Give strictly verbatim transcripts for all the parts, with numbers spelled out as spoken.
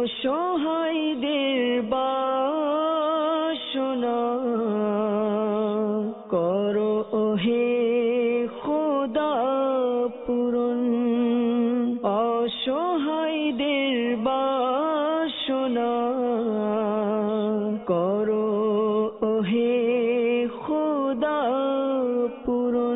অসহায়দের বাসনা করো হে খোদা পূরণ, অসহায়দের বাসনা করো হে খোদা পূরণ।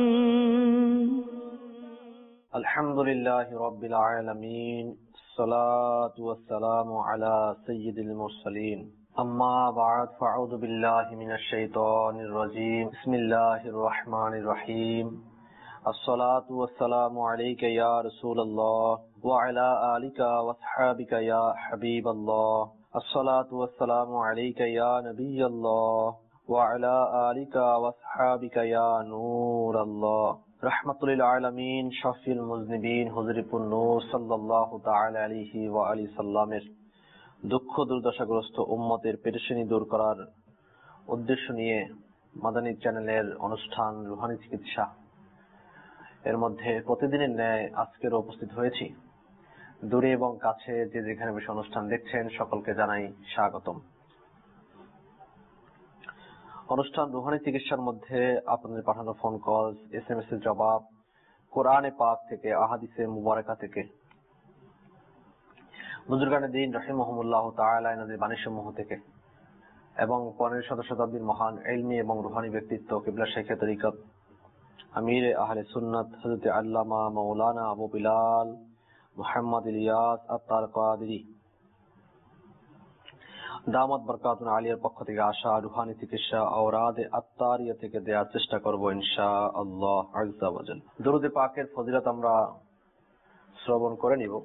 আলহামদুলিল্লাহি রাব্বিল আলামিন, الصلاة والسلام على سيد المرسلين، أما بعد فأعوذ بالله من الشيطان الرجيم، بسم الله الرحمن الرحيم، الصلاة والسلام عليك يا رسول الله وعلى آلك وصحابك يا حبيب الله، الصلاة والسلام عليك يا نبي الله وعلى آلك وصحابك يا نور الله، রহমাতুল আলামিন শাফিউল মুজনিবিন হুজুরপুর নূর সাল্লাল্লাহু তাআলা আলাইহি ওয়া আলিহি সাল্লামের দুঃখ দুর্দশাগ্রস্ত উম্মতের পেরেশানি দূর করার উদ্দেশ্য নিয়ে মাদানী চ্যানেলের অনুষ্ঠান রুহানি চিকিৎসা এর মধ্যে প্রতিদিনের ন্যায় আজকের উপস্থিত হয়েছি। দূরে এবং কাছে যে যেখানে বসে অনুষ্ঠান দেখছেন সকলকে জানাই স্বাগতম। অনুষ্ঠান রুহানি চিকিৎসার মধ্যে আপনাদের পাঠানো phone call, S M S এর জবাব, কোরআনে পাক থেকে, আহাদিসে মুবারাকা থেকে, বুজুর্গানে দ্বীন রাহিমাহুমুল্লাহ তাআলা এনাদের বাণীসমূহ থেকে এবং পনেরো শত শতাব্দীর মহান ইলমি এবং রুহানি ব্যক্তিত্ব কিবলা শেখে তরিকত আমির আহলে সুন্নাত হযরত আল্লামা মাওলানা আবু বিলাল মুহাম্মদ ইলিয়াস আত-তার কাদেরী দামাত বরকাতুন আলিয়ার পক্ষ থেকে আসা রুহানি চিকিৎসা আওরাদে আত্তারিয়া থেকে দেওয়ার চেষ্টা করবো ইনশাআল্লাহ আযজা ওয়া জাল। দুরূদে পাকের ফজিলত আমরা শ্রবণ করে নিব।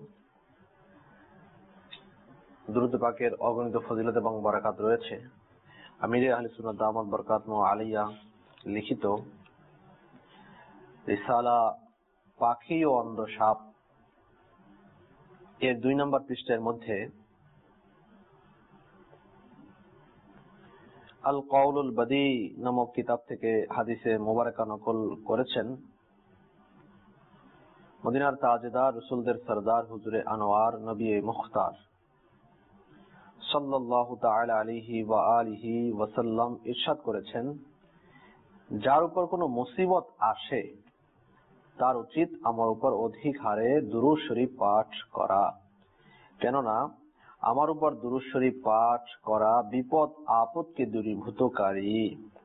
দুরূদে পাকের অগণিত ফজিলত এবং বরকত রয়েছে। আমির আহলে সুন্নাত দামাত বরকাতুন আলিয়া লিখিত রিসালা পাখি ও অন্ধ সাপ এর দুই নম্বর পৃষ্ঠার মধ্যে আল কাউলুল বাদী নামক কিতাব থেকে হাদিসে মুবারাকা নকল করেছেন মদিনার তাজেদার রাসূলদের সরদার হুজুরে আনোয়ার নবী মুখতার সাল্লাল্লাহু তাআলা আলাইহি ওয়া আলিহি ওয়াসাল্লাম ইরশাদ করেছেন, যার উপর কোনো মুসিবত আসে তার উচিত আমার উপর অধিক হারে দুরূদ শরীফ পাঠ করা, কেননা আমার উপর দুরূদ শরীফ পাঠ করা বিপদ আপদকে দূরীভূতকারী।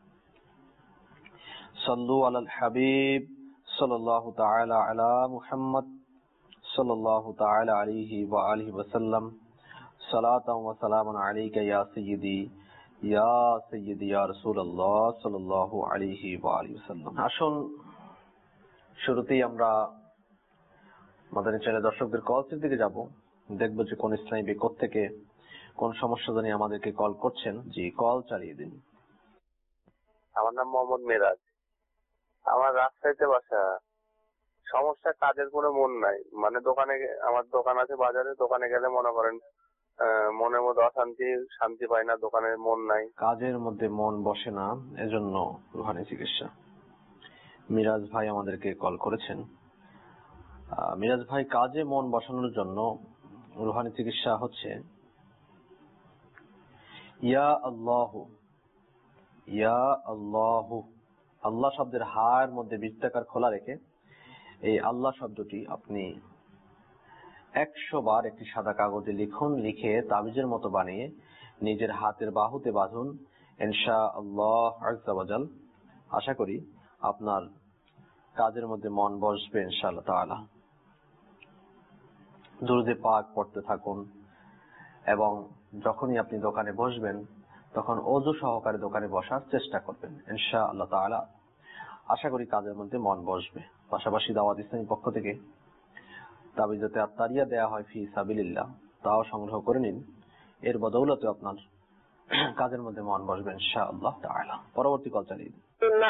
সাল্লু আলাল হাবিব সাল্লাল্লাহু তাআলা আলা মুহাম্মদ সাল্লাল্লাহু তাআলা আলাইহি ওয়া আলিহি ওয়াসাল্লাম, সালাতান ওয়া সালামান আলাইকা ইয়া সাইয়্যিদি ইয়া সাইয়্যিদি ইয়া রাসূলুল্লাহ সাল্লাল্লাহু আলাইহি ওয়া আলিহি ওয়াসাল্লাম। আসুন শুরুতেই আমরা মাদানী চ্যানেলের দর্শকদের কলসের দিকে যাব, দেখবো যে কোন ইসলামী বিকট থেকে কোন সমস্যা জানিয়ে আমাদেরকে কল করছেন। জি, কল চালিয়ে দিন। আমার নাম মোহাম্মদ মেরাজ, আমার রাজশাহীতে বাসা। সমস্যা, কাজের কোনো মন নাই, মানে দোকানে, আমার দোকান আছে বাজারে, দোকানে গেলে মনে করেন মনের মধ্যে অশান্তি, শান্তি পাই না, দোকানে মন নাই, কাজের মধ্যে মন বসে না, এজন্য রুহানি চিকিৎসা। মিরাজ ভাই আমাদেরকে কল করেছেন। মিরাজ ভাই, কাজে মন বসানোর জন্য রুহানি চিকিৎসা হচ্ছে ইয়া আল্লাহু, ইয়া আল্লাহু, আল্লাহ শব্দের হার মধ্যে বৃত্তাকার খোলা রেখে এই আল্লাহ শব্দটি আপনি একশো বার একটি সাদা কাগজে লিখুন, লিখে তাবিজের মতো বানিয়ে নিজের হাতের বাহুতে বাঁধুন। ইনশাআল্লাহ আযজা ওয়া জাল। আশা করি আপনার কাজের মধ্যে মন বসবে ইনশাআল্লাহ তাআলা। দুরূদে পাক পড়তে থাকুন এবং যখনই আপনি দোকানে বসবেন তখন ওযু সহকারে দোকানে বসার চেষ্টা করবেন ইনশাআল্লাহ তাআলা। আশা করি কাজের মধ্যে মন বসবে। পাশাপাশি দাওয়াত ইসলামীর পক্ষ থেকে তাবিজাতে আত্তারিয়া দেয়া হয় ফি সাবিলিল্লাহ, তাও সংগ্রহ করে নিন। এর বদৌলতে আপনার কাজের মধ্যে মন বসবে ইনশাআল্লাহ তাআলা। পরবর্তী কল চালিয়ে দিন।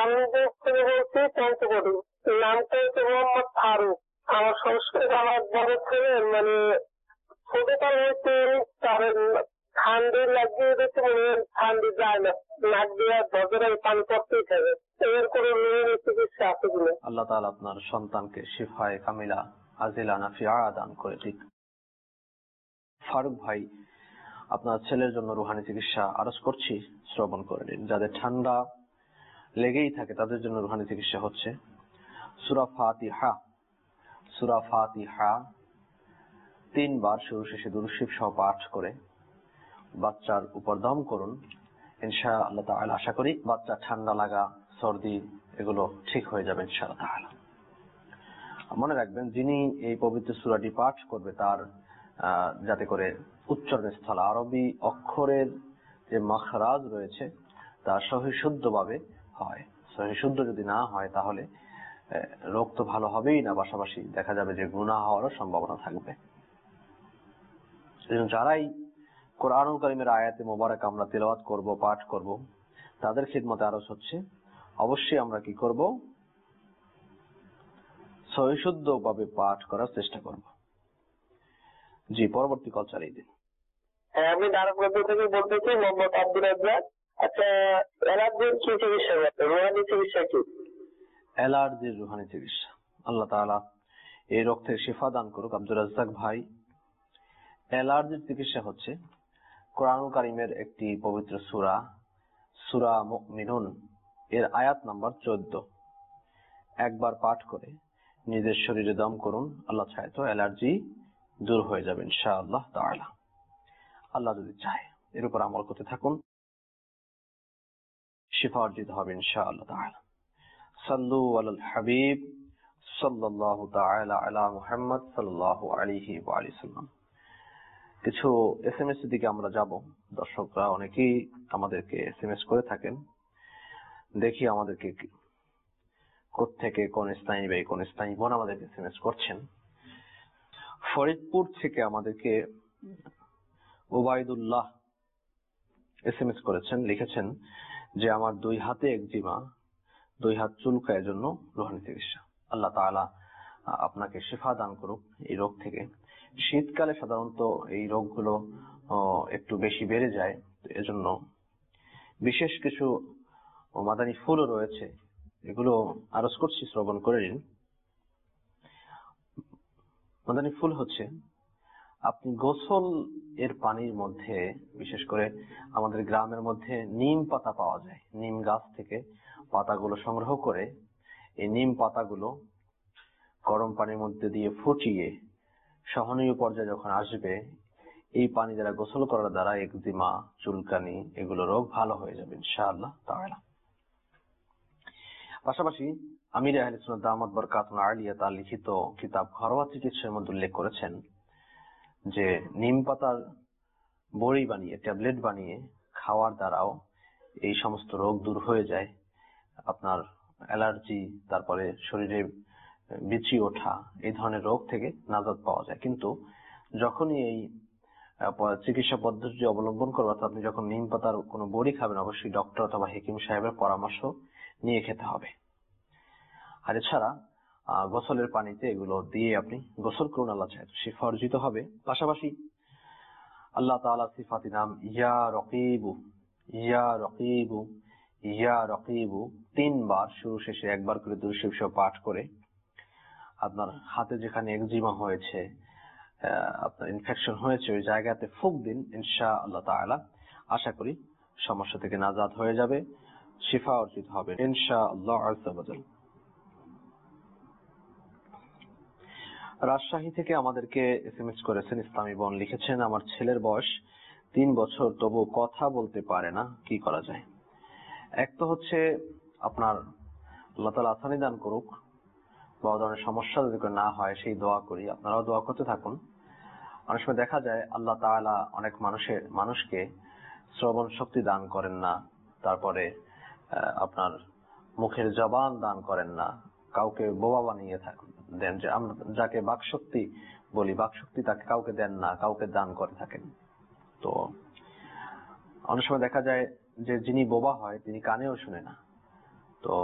নামটা মোহাম্মদ ফারুক। আমার সংস্কৃত, আমার বড় ছেলে মানে ছোটকাল হইতে তার ঠান্ডি লাগিয়ে দিতে, মানে ঠান্ডি যায় না, নাক দিয়ে ধরে পানি করতেই থাকে। এর কোনো চিকিৎসা আছে কিনা? আল্লাহ তাআলা আপনার সন্তানকে শিফায়ে কামিলা আজিলা নাফিআ দান করে। ঠিক ফারুক ভাই আপনার ছেলের জন্য রুহানি চিকিৎসা আরজ করছি, শ্রবণ করে নিন। যাদের ঠান্ডা লেগেই থাকে তাদের জন্য রুহানি চিকিৎসা হচ্ছে সূরা ফাতিহা। সূরা ফাতিহা তিনবার শুরু শেষে দুরূদ শরীফ সহ পাঠ করে বাচ্চার উপর দম করুন। ইনশাআল্লাহ তাআলা আশা করি বাচ্চা ঠান্ডা লাগা, সর্দি এগুলো ঠিক হয়ে যাবে ইনশাআল্লাহ তাআলা। মনে রাখবেন, যিনি এই পবিত্র সূরাটি পাঠ করবে তার যাতে করে উচ্চারণের স্থল আরবি অক্ষরের যে মাখরাজ রয়েছে তা সহি শুদ্ধভাবে হয়। সহি শুদ্ধ যদি না হয় তাহলে রোগ তো ভালো হবেই না, পাশাপাশি দেখা যাবে যে গুনাহ হওয়ারও সম্ভাবনা থাকবে। যারাই কোরআনুল কারীমের আয়াতে মোবারক আমরা তেলাওয়াত করব, পাঠ করব, তাদের খিদমতে আরজ হচ্ছে অবশ্যই আমরা কি করব, সহি শুদ্ধভাবে পাঠ করার চেষ্টা করব। জি, পরবর্তী কল চালিয়ে দিন। হ্যাঁ, আমি দারুগঞ্জ থেকে বলতেছি, মোহাম্মদ আব্দুল রাজ্জাক। আচ্ছা, অ্যালার্জির কি চিকিৎসা করতে, রুহানি চিকিৎসা কি? অ্যালার্জির রুহানি চিকিৎসা, আল্লাহ তাআলা এই রোগ থেকে শিফা দান করুক। আব্দুল রাজ্জাক ভাই, অ্যালার্জির চিকিৎসা হচ্ছে কোরআনুল কারীমের একটি পবিত্র সূরা, সূরা মুমিনুন এর আয়াত নাম্বার চোদ্দ একবার পাঠ করে নিজের শরীরে দম করুন। আল্লাহ চায় তো অ্যালার্জি দূর হয়ে যাবে ইনশাআল্লাহ তাআলা। আল্লাহ যদি চায় এর উপর আমল করতে থাকুন, শিফা অর্জিত হবে ইনশাআল্লাহ তাআলা। সাল্লু আলাল হাবিব সাল্লাল্লাহু তাআলা আলা মুহাম্মদ সাল্লাল্লাহু আলাইহি ওয়া আলিহি সাল্লাম। কিছু এসএমএস এর দিকে আমরা যাব। দর্শকরা অনেকেই আমাদেরকে এসএমএস করে থাকেন, দেখি আমাদেরকে কোত্থেকে কোন স্থায়ী ভাই কোন স্থায়ী বোন আমাদেরকে এসএমএস করছেন। ফরিদপুর থেকে আমাদেরকে ওবায়দুল্লাহ এসএমএস করেছেন, লিখেছেন যে আমার দুই হাতে একজিমা, দুই হাত চুলকায়, জন্য রুহানি চিকিৎসা। আল্লাহ তাআলা আপনাকে শিফা দান করুক এই রোগ থেকে। শীতকালে সাধারণত এই রোগগুলো একটু বেশি বেড়ে যায়, এজন্য বিশেষ কিছু মাদানী ফুলও রয়েছে, এগুলো আরজ করছি, শ্রবণ করে নিন। মাদানী ফুল হচ্ছে আপনি গোসল এর পানির মধ্যে, বিশেষ করে আমাদের গ্রামের মধ্যে নিম পাতা পাওয়া যায়, নিম গাছ থেকে পাতাগুলো সংগ্রহ করে এই নিম পাতাগুলো গরম পানির মধ্যে দিয়ে ফুটিয়ে সহনীয় পর্যায়ে যখন আসবে, এই পানি দ্বারা গোসল করার দ্বারা একজিমা, চুলকানি এগুলো রোগ ভালো হয়ে যাবে ইনশাআল্লাহ তাআলা। পাশাপাশি আমির আহলে সুন্নাত দামাত বরকাতুহু আলিয়া তার লিখিত কিতাব ঘরোয়া চিকিৎসার মধ্যে উল্লেখ করেছেন যে নিম পাতার বড়ি বানিয়ে, ট্যাবলেট বানিয়ে খাওয়ার দ্বারাও এই সমস্ত রোগ দূর হয়ে যায়। আপনার অ্যালার্জি, তারপরে শরীরে বিচি ওঠা, এই ধরনের রোগ থেকে নাজাত পাওয়া যায়। কিন্তু যখনই এই চিকিৎসা পদ্ধতি অবলম্বন করবে, অর্থাৎ আপনি যখন নিম পাতার কোনো বড়ি খাবেন, অবশ্যই ডক্টর অথবা হেকিম সাহেবের পরামর্শ নিয়ে খেতে হবে। আর এছাড়া গোসলের পানিতে এগুলো দিয়ে আপনি গোসল করুন, আল্লাহ চায় শিফা অর্জিত হবে। পাশাপাশি আল্লাহ তাআলা সিফাতি নাম ইয়া রকিবু, ইয়া রকিবু, ইয়া রকিবু তিনবার শুরু শেষে একবার করে দুরূদ শরীফ পাঠ করে আপনার হাতে যেখানে একজিমা হয়েছে, আপনার ইনফেকশন হয়েছে, ওই জায়গাতে ফুক দিন ইনশাআল্লাহ তাআলা। আশা করি সমস্যা থেকে নাজাত হয়ে যাবে, শিফা অর্জিত হবে ইনশাআল্লাহ আযজা ওয়া জাল। রাজশাহী থেকে আমাদেরকে এসএমএস করেছেন ইসলামী বোন, লিখেছেন আমার ছেলের বয়স তিন বছর, তবু কথা বলতে পারে না, কি করা যায়? এক তো হচ্ছে আপনার আল্লাহ তাআলা আসানি দান করুক, বড় ধরনের সমস্যা যদি না হয় সেই দোয়া করি, আপনারাও দোয়া করতে থাকুন। অনেক সময় দেখা যায় আল্লাহ তাআলা অনেক মানুষের মানুষকে শ্রবণ শক্তি দান করেন না, তারপরে আপনার মুখের জবান দান করেন না, কাউকে বোবা বানিয়ে থাকেন দেন, যে আমরা যাকে বাকশক্তি বলি, বাকশক্তি তাকে কাউকে দেন না, কাউকে দান করে থাকেন। তো অনেক সময় দেখা যায় যে যিনি বোবা হয় তিনি কানেও শুনে না। তো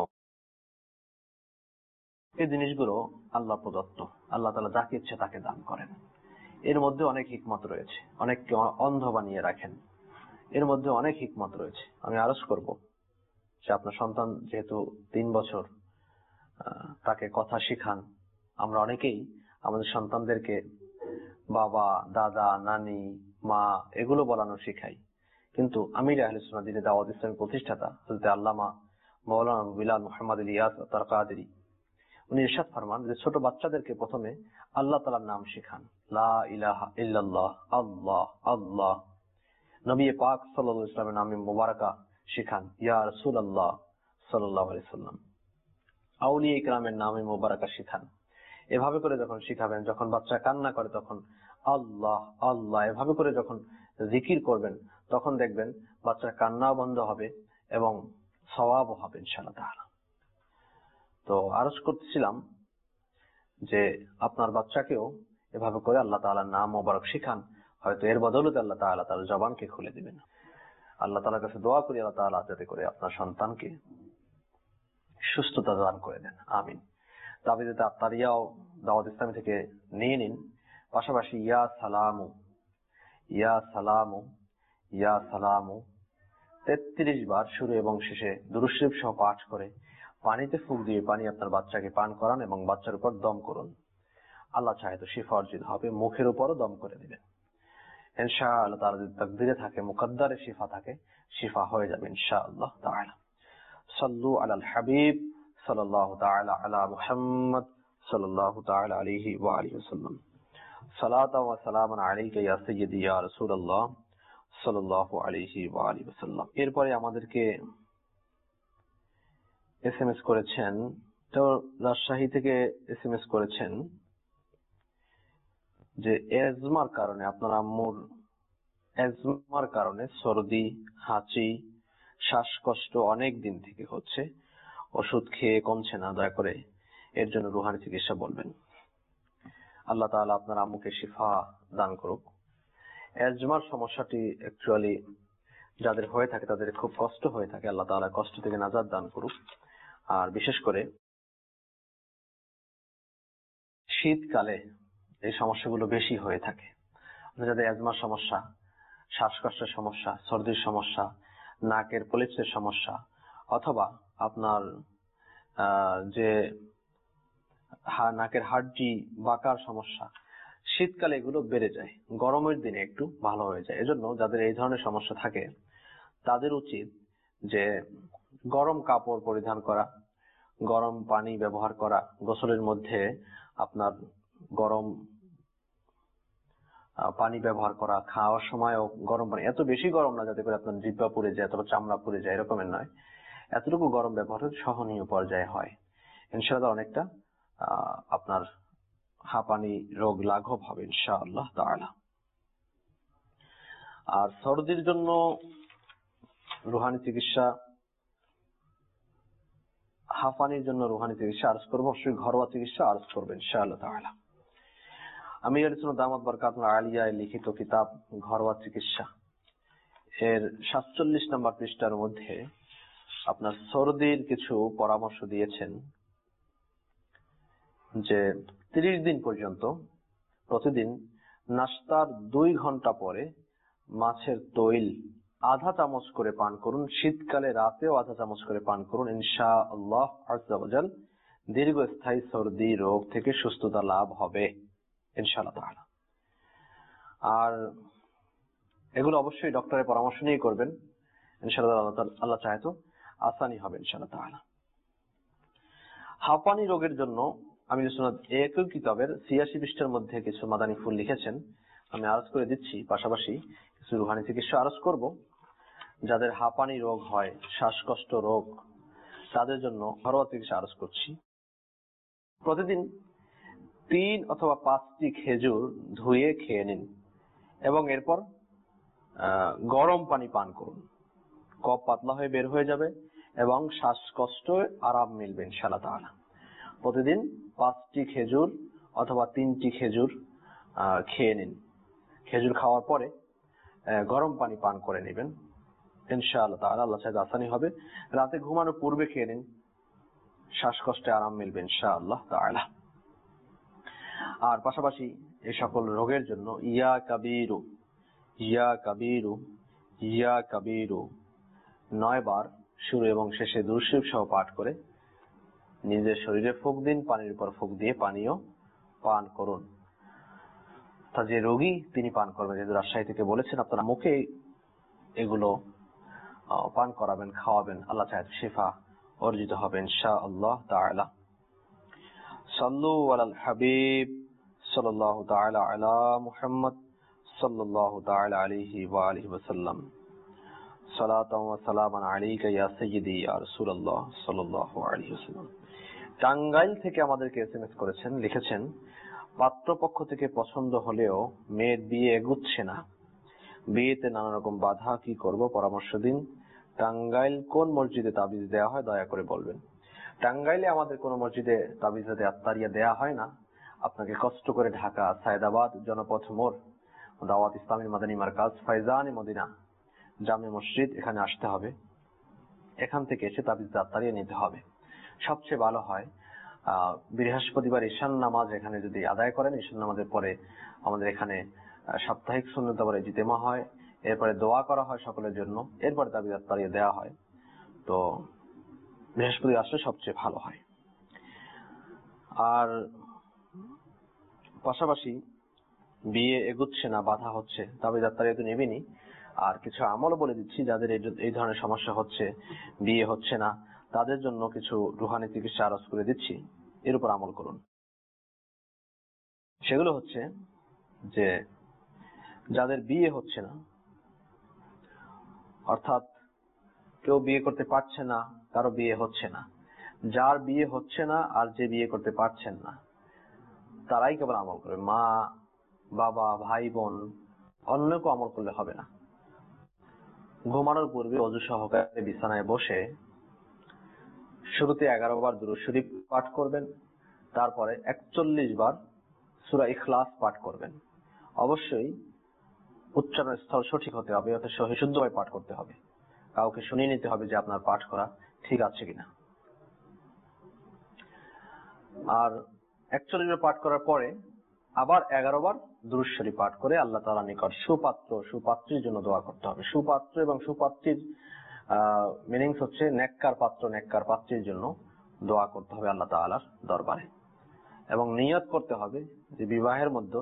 এই জিনিসগুলো আল্লাহ প্রদত্ত, আল্লাহ তাআলা যাকে ইচ্ছে তাকে দান করেন। এর মধ্যে অনেক হিকমত রয়েছে, অনেককে অন্ধ বানিয়ে রাখেন, এর মধ্যে অনেক হিকমত রয়েছে। আমি আরজ করব যে আপনার সন্তান যেহেতু তিন বছর, তাকে কথা শিখান। আমরা অনেকেই আমাদের সন্তানদেরকে বাবা, দাদা, নানি, মা এগুলো বলানো শিখাই। কিন্তু আমির আহলে সুন্নাহ দ্বীনে দাওয়াত ইসলামের প্রতিষ্ঠাতা হযরত আল্লামা মাওলানা বিলাল মুহাম্মদ ইলিয়াস তার কাদেরী উনি ইরশাদ ফরমান যে ছোট বাচ্চাদেরকে প্রথমে আল্লাহ তাআলার নাম শেখান, লা ইলাহা ইল্লাল্লাহ, আল্লাহ আল্লাহ। নবী পাক সাল্লাল্লাহু আলাইহি ওয়াসাল্লামের নামে মুবারাকা শেখান, ইয়া রাসূলুল্লাহ সাল্লাল্লাহু আলাইহি ওয়াসাল্লাম। আউলিয়া ইকরামের নামে মুবারাকা শেখান। এভাবে করে যখন শিখাবেন, যখন বাচ্চা কান্না করে তখন আল্লাহ আল্লাহ এভাবে করে যখন জিকির করবেন, তখন দেখবেন বাচ্চার কান্নাও বন্ধ হবে এবং সওয়াবও হবে ইনশাআল্লাহ তাআলা। তো আরজ করতেছিলাম যে আপনার বাচ্চাকেও এভাবে করে আল্লাহ তাআলার নাম মোবারক শিখান। হয়তো এর বদৌলতে আল্লাহ তাআলা তার জবানকে খুলে দিবেন। আল্লাহ তাআলার কাছে দোয়া করি আল্লাহ তাআলা যাতে করে আপনার সন্তানকে সুস্থতা দান করে দেন, আমিন। তাবিদাতে আত্তারিয়াও দাওয়াত ইসলামী থেকে নিয়ে নিন। পাশাপাশি ইয়া সালামু ইয়া সালামু ইয়া সালামু তেত্রিশ বার শুরু এবং শেষে দুরূদ শরীফ সহ পাঠ করে পানিতে ফুঁক দিয়ে পানি আপনার বাচ্চাকে পান করান এবং বাচ্চার উপর দম করুন। আল্লাহ চাহে তো শিফা অর্জিত হবে, মুখের উপরও দম করে দিবেন ইনশাআল্লাহ তাআলা। যদি তাকদীরে থাকে, মুকদ্দারে শিফা থাকে, শিফা হয়ে যাবে ইনশাআল্লাহ তাআলা। সাল্লু আলাল হাবিব সাল্লাল্লাহু তাআলা আলা মুহাম্মদ সাল্লাল্লাহু তাআলা আলাইহি ওয়া আলিহি ওয়াসাল্লাম। সালাতাও ওয়া সালামান আলাইকা ইয়া সাইয়্যিদি ইয়া রাসূলুল্লাহ সাল্লাল্লাহু আলাইহি ওয়া আলিহি ওয়াসাল্লাম। এরপরে আমাদেরকে এসএমএস করেছেন, তো রাজশাহী থেকে এসএমএস করেছেন যে এজমার কারণে আপনার আম্মুর এজমার কারণে সর্দি, হাঁচি, শ্বাসকষ্ট অনেক দিন থেকে হচ্ছে, ওষুধ খেয়ে কমছে না, দয়া করে এর জন্য রুহানি চিকিৎসা বলবেন। আল্লাহ তাআলা আপনার আম্মুকে শিফা দান করুক। এজমার সমস্যাটি অ্যাকচুয়ালি যাদের হয়ে থাকে তাদের খুব কষ্ট হয়ে থাকে, আল্লাহ তাআলা কষ্ট থেকে নাজাত দান করুক। আর বিশেষ করে শীতকালে এই সমস্যাগুলো বেশি হয়ে থাকে। যাদের এজমার সমস্যা, শ্বাসকষ্টের সমস্যা, সর্দির সমস্যা, নাকের পলিপসের সমস্যা, অথবা আপনার যে নাকের হাড্ডি বাঁকার সমস্যা, শীতকালে এগুলো বেড়ে যায়, গরমের দিনে একটু ভালো হয়ে যায়। এজন্য যাদের এই ধরনের সমস্যা থাকে তাদের উচিত যে গরম কাপড় পরিধান করা, গরম পানি ব্যবহার করা, গোসলের মধ্যে আপনার গরম পানি ব্যবহার করা, খাওয়ার সময়ও গরম পানি, এত বেশি গরম না যাতে করে আপনার জিহ্বা পুড়ে যায় অথবা চামড়া পুড়ে যায়, এরকমের নয়, এতটুকু গরম ব্যবহার সহনীয় পর্যায়ে হয়। ইনশাআল্লাহ অনেকটা আহ আপনার হাঁপানি রোগ লাঘব হবে ইনশাআল্লাহ তাআলা। আর সর্দির জন্য রুহানি চিকিৎসা, হাঁপানির জন্য রুহানি চিকিৎসা আরজ করবো, অবশ্যই ঘরোয়া চিকিৎসা আরজ করবেন ইনশাআল্লাহ তাআলা। আমির আহলে সুন্নাহ দামাত বারকাতুহু আলিয়ায় লিখিত কিতাব ঘরোয়া চিকিৎসা এর সাতচল্লিশ নম্বর পৃষ্ঠার মধ্যে আপনার সর্দির কিছু পরামর্শ দিয়েছেন যে ত্রিশ দিন পর্যন্ত প্রতিদিন নাস্তার দুই ঘন্টা পরে মাছের তৈল আধা চামচ করে পান করুন। শীতকালে রাতেও আধা চামচ করে পান করুন। ইনশাআল্লাহ আযজা ওয়া জাল দীর্ঘস্থায়ী সর্দি রোগ থেকে সুস্থতা লাভ হবে ইনশাআল্লাহ তাআলা। আর এগুলো অবশ্যই ডক্টরের পরামর্শ নিয়ে করবেন ইনশাআল্লাহ। আল্লাহ চাহে তো আসানি হবে ইনশাআল্লাহ তাআলা। হাঁপানি রোগের জন্য আমির সুন্নাত একই কিতাবের ছিয়াশি পৃষ্ঠার মধ্যে কিছু মাদানী ফুল লিখেছেন, আমি আরজ করে দিচ্ছি। পাশাপাশি কিছু রুহানি চিকিৎসা আরজ করব। যাদের হাঁপানি রোগ হয়, শ্বাসকষ্ট রোগ, তাদের জন্য ঘরোয়া চিকিৎসা আরজ করছি। প্রতিদিন তিন অথবা পাঁচটি খেজুর ধুয়ে খেয়ে নিন এবং এরপর গরম পানি পান করুন। কফ পাতলা হয়ে বের হয়ে যাবে এবং শ্বাসকষ্ট আরাম মিলবে ইনশাআল্লাহ তাআলা। প্রতিদিন পাঁচটি খেজুর অথবা তিনটি খেজুর খেয়ে নিন। খেজুর খাওয়ার পরে গরম পানি পান করে নেবেন ইনশাআল্লাহ তাআলা। আল্লাহ চাইলে আসানি হবে। রাতে ঘুমানোর পূর্বে খেয়ে নিন, শ্বাসকষ্টে আরাম মিলবে ইনশাআল্লাহ তাআলা। আর পাশাপাশি এই সকল রোগের জন্য ইয়া কাবীরু ইয়া কাবীরু ইয়া কাবীরু নয় বার শুরু এবং শেষে দুরূদ শরীফ সহ পাঠ করে নিজের শরীরে ফুঁক দিন, পানির উপর ফুঁক দিয়ে পানিও পান করুন। তা যে রোগী তিনি পান করবেন। যেহেতু রাজশাহী থেকে বলেছেন আপনারা মুখে এগুলো পান করাবেন, খাওয়াবেন, আল্লাহ চাহে শিফা অর্জিত হবে ইনশাআল্লাহ তাআলা। সাল্লু আলাল হাবিব সাল্লাল্লাহু তাআলা আলা মুহাম্মদ সাল্লাল্লাহু তাআলা আলাইহি ওয়া আলিহি ওয়াসাল্লাম। সালাতাও ওয়া সালামান আলাইকা ইয়া সাইয়্যিদি ইয়া রাসূলুল্লাহ সাল্লাল্লাহু আলাইহি ওয়াসাল্লাম। টাঙ্গাইল থেকে আমাদেরকে এসএমএস করেছেন, লিখেছেন পাত্রপক্ষ থেকে পছন্দ হলেও মেয়ের বিয়ে এগুচ্ছে না, বিয়েতে নানা রকম বাধা, কি করব পরামর্শ দিন। টাঙ্গাইল কোন মসজিদে তাবিজ দেওয়া হয় দয়া করে বলবেন। টাঙ্গাইলে আমাদের কোন মসজিদে তাবিজ আত্তারিয়া দেয়া হয় না। আপনাকে কষ্ট করে ঢাকা সায়েদাবাদ জনপথ মোড় দাওয়াত ইসলামী মাদানী মারকাজ ফাইজানে মদিনা জামে মসজিদ এখানে আসতে হবে। এখান থেকে এসে তাবিজ আত্তারিয়া নিতে হবে। সবচেয়ে ভালো হয় আহ বৃহস্পতিবার ঈশান নামাজ এখানে যদি আদায় করেন, ঈশান নামাজের পরে আমাদের এখানে সাপ্তাহিক সুন্নত পরে জিতেমা হয়, এরপরে দোয়া করা হয় সকলের জন্য, এরপরে তাবিজ আত্তারিয়া দেওয়া হয়। তো বৃহস্পতি আসলে সবচেয়ে ভালো হয়। আর পাশাপাশি বিয়ে এগুচ্ছে না, বাধা হচ্ছে, তাবিজ আত্তারিয়া তো নেবেনি। আর কিছু আমলও বলে দিচ্ছি, যাদের এই ধরনের সমস্যা হচ্ছে, বিয়ে হচ্ছে না, তাদের জন্য কিছু রুহানি চিকিৎসা আরজ করে দিচ্ছি, এর উপর আমল করুন। সেগুলো হচ্ছে যে যাদের বিয়ে হচ্ছে না, অর্থাৎ কেউ বিয়ে করতে পারছে না, কারো বিয়ে হচ্ছে না, যার বিয়ে হচ্ছে না আর যে বিয়ে করতে পারছেন না তারাই কেবল আমল করবে। মা, বাবা, ভাই, বোন, অন্য কেউ আমল করলে হবে না। ঘুমানোর পূর্বে ওযু সহকারে বিছানায় বসে শুরুতে এগারো বার দুরূদ শরীফ পাঠ করবেন, তারপরে একচল্লিশ বার সূরা ইখলাস পাঠ করবেন। অবশ্যই উচ্চারণ স্থল সঠিক হতে হবে, অর্থাৎ শুদ্ধভাবে পাঠ করতে হবে। কাউকে শুনিয়ে নিতে হবে যে আপনার পাঠ করা ঠিক আছে কিনা। আর একচল্লিশ বার পাঠ করার পরে আবার এগারো বার দুরূদ শরীফ পাঠ করে আল্লাহ তাআলার নিকট সুপাত্র সুপাত্রীর জন্য দোয়া করতে হবে। সুপাত্র এবং সুপাত্রীর আহ মিনিংস হচ্ছে নেককার পাত্র নেককার পাত্রীর জন্য দোয়া করতে হবে আল্লাহ তাআলার দরবারে। এবং নিয়ত করতে হবে যে বিবাহের মধ্যে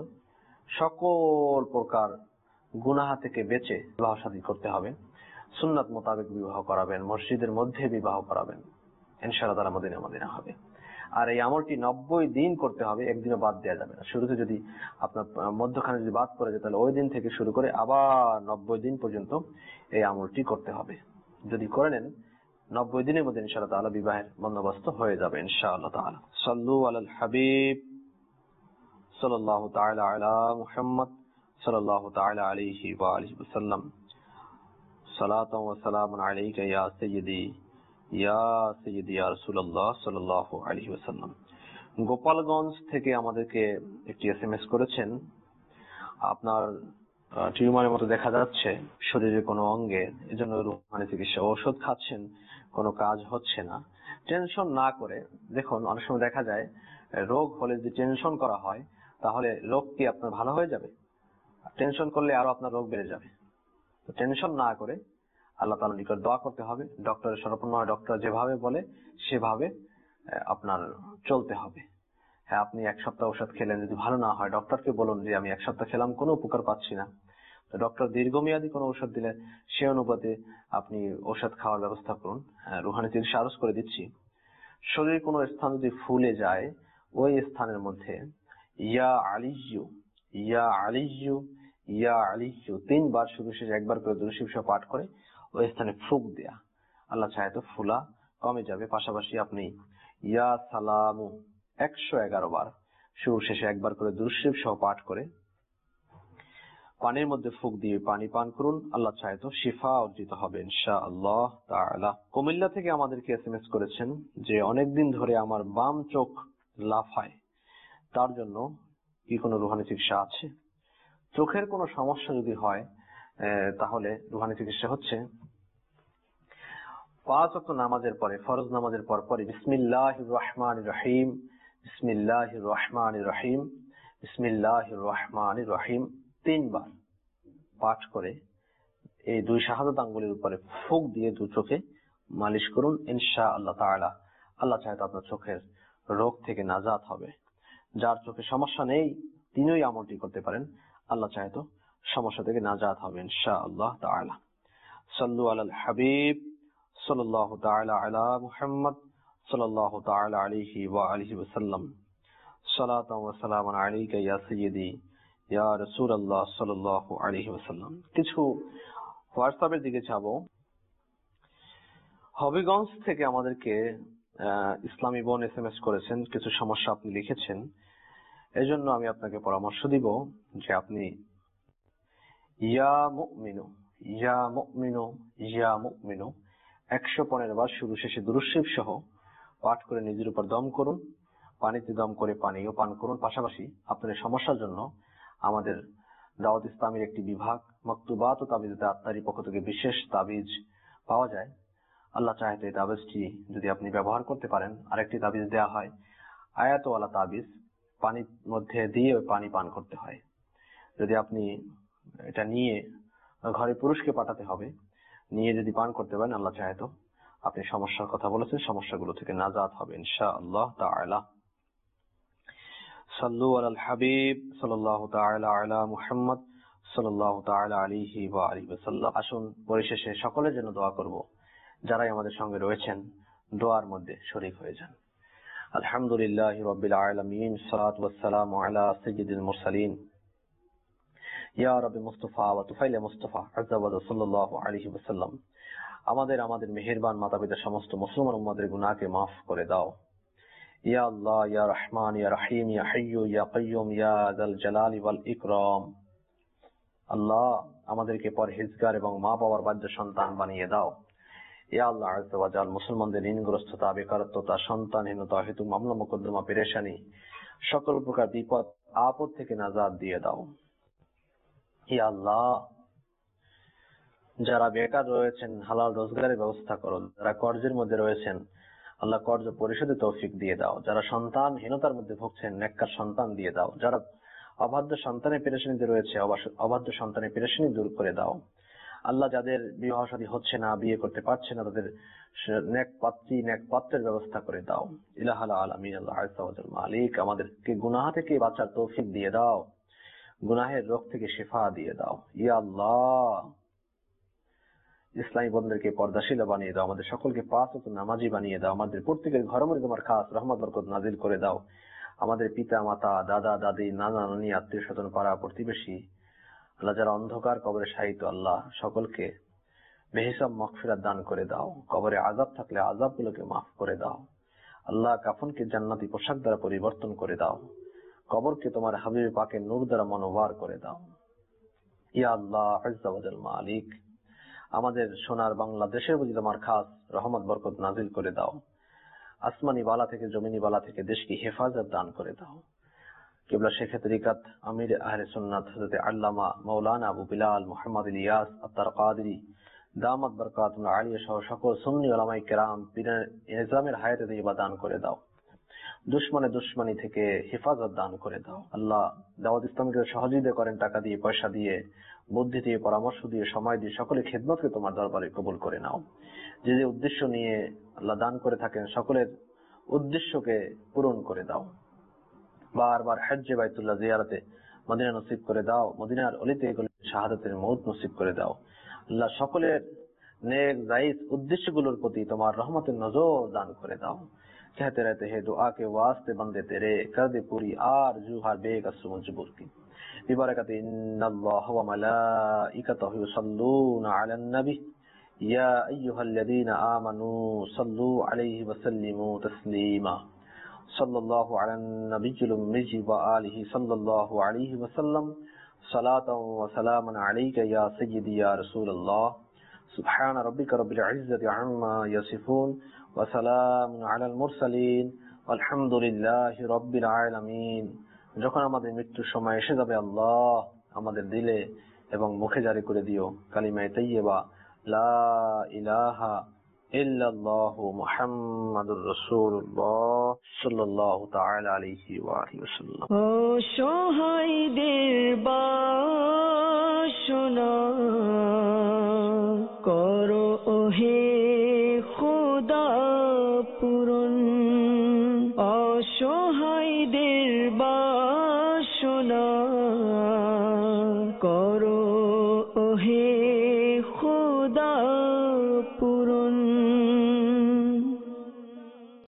সকল প্রকার গুনাহ থেকে বেঁচে বিবাহ শাদী করতে হবে, সুন্নাত মোতাবেক বিবাহ করাবেন, মসজিদের মধ্যে বিবাহ করাবেন, ইনশাআল্লাহ তাআলা মদিনা মদিনা হবে। আর এই আমলটি নব্বই দিন করতে হবে, একদিনও বাদ দেওয়া যাবে না। শুরুতে যদি আপনার মধ্যখানে যদি বাদ করে যায় তাহলে ওই দিন থেকে শুরু করে আবার নব্বই দিন পর্যন্ত এই আমলটি করতে হবে। যদি করে নেন নব্বই দিনের মধ্যে ইনশাআল্লাহ তাআলা বিবাহের বন্দোবস্ত হয়ে যাবে ইনশাআল্লাহ তাআলা। সাল্লু আলাল হাবিব সাল্লাল্লাহু তাআলা আলা মুহাম্মদ সাল্লাল্লাহু তাআলা আলাইহি ওয়া আলিহি ওয়াসাল্লাম। সালাতাও ওয়া সালামুন আলাইকা ইয়া সাইয়্যিদি ইয়া সাইয়্যিদি ইয়া রাসূলুল্লাহ সাল্লাল্লাহু আলাইহি ওয়াসাল্লাম। গোপালগঞ্জ থেকে আমাদেরকে একটি এসএমএস করেছেন। আপনার টিউমারের মতো দেখা যাচ্ছে শরীরের কোনো অঙ্গে, এজন্য রুহানি চিকিৎসা ঔষধ খাচ্ছেন, কোনো কাজ হচ্ছে না। টেনশন না করে দেখুন, অনেক সময় দেখা যায় রোগ হলে যদি টেনশন করা হয় তাহলে রোগ কি আপনার ভালো হয়ে যাবে? টেনশন করলে আরো আপনার রোগ বেড়ে যাবে। তো টেনশন না করে আল্লাহ তাআলার নিকট দোয়া করতে হবে। ডক্টরের শরণাপন্ন হয়, ডক্টর যেভাবে বলে সেভাবে আপনার চলতে হবে। হ্যাঁ, আপনি এক সপ্তাহ ওষুধ খেলেন, যদি ভালো না হয় ডক্টরকে বলুন যে আমি এক সপ্তাহ খেলাম কোনো উপকার পাচ্ছি না। তো ডক্টর দীর্ঘমেয়াদী কোনো ওষুধ দিলে সে অনুপাতে আপনি ওষুধ খাওয়ার ব্যবস্থা করুন। হ্যাঁ, রুহানি চিকিৎসা আরজ করে দিচ্ছি। শরীরের কোনো স্থান যদি ফুলে যায় ওই স্থানের মধ্যে ইয়া আলিয়্যু ইয়া আলিয়্যু ইয়া আলিয়্যু তিনবার শুধু শেষ একবার করে দুরূদ শরীফ পাঠ করে ওই স্থানে ফুঁক দেয়া, আল্লাহ চাহে তো ফুলা কমে যাবে। পাশাপাশি আপনি ইয়া সালামু একশো এগারো বার শুরু শেষে একবার করে দুরূদ শরীফ সহ পাঠ করে পানির মধ্যে ফুঁক দিয়ে পানি পান করুন, আল্লাহ চাহে তো শিফা অর্জিত হবে ইনশাআল্লাহ তাআলা। কুমিল্লা থেকে আমাদেরকে এসএমএস করেছেন যে অনেকদিন ধরে আমার বাম চোখ লাফায়, তার জন্য কি কোনো রুহানি চিকিৎসা আছে? চোখের কোনো সমস্যা যদি হয় তাহলে রুহানি চিকিৎসা হচ্ছে পাঁচ ওয়াক্ত নামাজের পরে, ফরজ নামাজের পর পরে বিসমিল্লাহির রহমানির রহিম বিসমিল্লাহির রহমানির রহিম বিসমিল্লাহির রহমানির রহিম তিনবার পাঠ করে এই দুই শাহাদাত আঙ্গুলের উপরে ফুঁক দিয়ে দু চোখে মালিশ করুন ইনশাআল্লাহ তাআলা। আল্লাহ চাহে তো আপনার চোখের রোগ থেকে নাজাত হবে। যার চোখে সমস্যা নেই তিনি ওই আমলটি করতে পারেন। আল্লাহ চাহে তো সমস্যা থেকে নাজাত হবে ইনশাআল্লাহ তাআলা। সাল্লু আলাল হাবিব সাল্লাল্লাহু তাআলা আলা মুহাম্মদ সাল্লাল্লাহু তাআলা আলাইহি ওয়া আলিহি ওয়াসাল্লাম। সালাতাও ওয়া সালামান আলাইকা ইয়া সাইয়্যিদি ইয়া রাসূলুল্লাহ সাল্লাল্লাহু আলাইহি ওয়াসাল্লাম। কিছু হোয়াটসঅ্যাপের দিকে যাব। হবিগঞ্জ থেকে আমাদেরকে ইসলামী বোন এসএমএস করেছেন, কিছু সমস্যা আপনি লিখেছেন। এই জন্য আমি আপনাকে পরামর্শ দিব যে আপনি ইয়া মুমিনু ইয়া মুমিনু ইয়া মুমিনু একশো পনেরো বার শুরু শেষে দুরূদ শরীফ সহ পাঠ করে নিজের উপর দম করুন, পানিতে দম করে পানিও পান করুন। পাশাপাশি আপনার সমস্যার জন্য আমাদের দাওয়াত ইসলামের একটি বিভাগ মাকতুবাত ও তাবিজ আত্মারি পক্ষ থেকে বিশেষ তাবিজ পাওয়া যায়। আল্লাহ চাহে তো এই তাবিজটি যদি আপনি ব্যবহার করতে পারেন। আরেকটি তাবিজ দেওয়া হয় আয়াতওয়ালা তাবিজ, পানির মধ্যে দিয়ে ওই পানি পান করতে হয়। যদি আপনি এটা নিয়ে ঘরে পুরুষকে পাঠাতে হবে, নিয়ে যদি পান করতে পারেন, আল্লাহ চাহে তো আপনি সমস্যার কথা বলেছেন, সমস্যাগুলো থেকে নাজাত হবে ইনশাআল্লাহ তাআলা। সাল্লু আলাল হাবিব সাল্লাল্লাহু তাআলা আলা মুহাম্মদ সাল্লাল্লাহু তাআলা আলাইহি ওয়া আলিহি ওয়াসাল্লাম। আসুন পরিশেষে সকলের জন্য দোয়া করব, যারাই আমাদের সঙ্গে রয়েছেন দোয়ার মধ্যে শরীক হয়ে যান। আলহামদুলিল্লাহি রাব্বিল আলামিন, সালাতু ওয়াস সালামু আলা সাইয়্যিদিল মুরসালিন ইয়া রাব্বি মুস্তাফা ওয়া তুফাইলে মুস্তাফা আযজা ওয়া সাল্লাল্লাহু আলাইহি ওয়াসাল্লাম। আমাদের আমাদের মেহেরবান মাতা-পিতা সমস্ত মুসলমান উম্মতের গুনাহকে মাফ করে দাও। ইয়া আল্লাহ, ইয়া রহমান, ইয়া রহিম, ইয়া হাইয়্যু, ইয়া কাইয়্যুম, ইয়া যাল জালালি ওয়াল ইকরাম। আল্লাহ, আমাদেরকে পরহেজগার এবং মা বাবার বাধ্য সন্তান বানিয়ে দাও। ইয়া আল্লাহ আযজা ওয়া জাল, মুসলমানদের ঋণগ্রস্ততা, বেকারত্বতা, সন্তানহীনতা হেতু মামলা মোকদ্দমা, পেরেশানি, সকল প্রকার বিপদ আপদ থেকে নাজাত দিয়ে দাও। ইয়া আল্লাহ, যারা বেকার রয়েছেন হালাল রোজগারের ব্যবস্থা করো। যারা কর্জের মধ্যে রয়েছেন আল্লাহ কর্জ পরিশোধে তৌফিক দিয়ে দাও। যারা সন্তানহীনতার মধ্যে ভুগছেন নেককার সন্তান দিয়ে দাও। যারা অবাধ্য সন্তানের পেরেশানিতে রয়েছে অবাধ্য সন্তানের পেরেশানি দূর করে দাও। আল্লাহ, যাদের বিবাহ শাদী হচ্ছে না, বিয়ে করতে পারছে না, তাদের নেক পাত্রী নেক পাত্রের ব্যবস্থা করে দাও। ইলাহাল আলামিন আল্লাহ আযজা ওয়া জাল মালিক, আমাদেরকে গুনাহ থেকে বাঁচার তৌফিক দিয়ে দাও, গুনাহের রোগ থেকে শিফা দিয়ে দাও। ইয়া আল্লাহ, ইসলামী বন্ধুদেরকে পর্দাশীল বানিয়ে দাও, আমাদের সকলকে পাঁচ ওয়াক্ত নামাজি বানিয়ে দাও। আমাদের প্রত্যেকের ঘরে মধ্যে তোমার খাস রহমত বরকত নাজিল করে দাও। আমাদের পিতা মাতা, দাদা দাদি, নানা নানি, আত্মীয় স্বজন, পাড়া প্রতিবেশী, আল্লাহ যারা অন্ধকার কবরে শায়িত, আল্লাহ সকলকে বেহিসাব মাগফিরাত দান করে দাও। কবরে আযাব থাকলে আযাব গুলোকে মাফ করে দাও। আল্লাহ, কাফনকে জান্নাতি পোশাক দ্বারা পরিবর্তন করে দাও। কবরকে তোমার হাবিব পাকের নূর দ্বারা মনোবার করে দাও। ইয়া আল্লাহ আযজা ওয়া জাল মালিক, আমাদের সোনার বাংলাদেশের প্রতি তোমার খাস রহমত বরকত নাজিল করে দাও। আসমানি বালা থেকে জমিনি বালা থেকে দেশকে হেফাজত দান করে দাও। কিবলা শেখ তরিকাত আমির আহলে সুন্নাত হযরত আল্লামা মাওলানা আবু বিলাল মুহাম্মদ ইলিয়াস আত্তার কাদরি দামাত বরকাতুল আলিয়া সহ সকল সুন্নি উলামায়ে কেরাম পীরের নিজামের হায়াতে তৈয়বা দান করে দাও। দুশমনে দুশমনি থেকে হেফাজত দান করে দাও। আল্লাহ, দাওয়াত ইসলামকে সহযোগিতা করেন টাকা দিয়ে, পয়সা দিয়ে, বুদ্ধি দিয়ে, পরামর্শ দিয়ে, সময় দিয়ে, সকলে খেদমতকে তোমার দরবারে কবুল করে নাও। যে যে উদ্দেশ্য নিয়ে আল্লাহ দান করে থাকেন সকলের উদ্দেশ্যকে পূরণ করে দাও। বারবার হজ্জে বাইতুল্লাহ জিয়ারতে মদিনা নসিব করে দাও। মদিনার অলিতে গলিতে শাহাদাতের মউত নসিব করে দাও। আল্লাহ, সকলের নেক জায়েজ উদ্দেশ্যগুলোর প্রতি তোমার রহমতের নজর দান করে দাও। कहते रहते हैं दुआ के वास्ते बंदे तेरे, कर दे पूरी आरज़ू हर बेकस मजबूर की। बिबरकत इन्नल्लाह व मलाइकतहु युसल्लूना अलन नबी या अय्युहल्लज़ीना आमनू सल्लू अलैहि व सल्लिमू तस्लीमा। सल्लल्लाहु अलन नबिय्यिल उम्मी व आलिहि सल्लल्लाहु अलैहि व सल्लम। सलातन व सलामन अलैका या सय्यिदी या रसूलल्लाह। सुब्हान रब्बिका रब्बिल इज्जति अम्मा यसिफून व सलामुन अलाल मुरसालिन আলহামদুলিল্লাহি রাব্বিল আলামিন। যখন আমাদের মৃত্যুর সময় এসে যাবে আল্লাহ, আমাদের দিলে এবং মুখে জারি করে দিও কালিমায়ে তাইয়্যিবা লা ইলাহা ইল্লাল্লাহু মুহাম্মাদুর রাসূলুল্লাহ সাল্লাল্লাহু তাআলা আলাইহি ওয়া আলিহি ওয়াসাল্লাম। ও সহায়দের বাসনা করো হে খোদা পূরণ, অসহায়দের বাসনা खुदा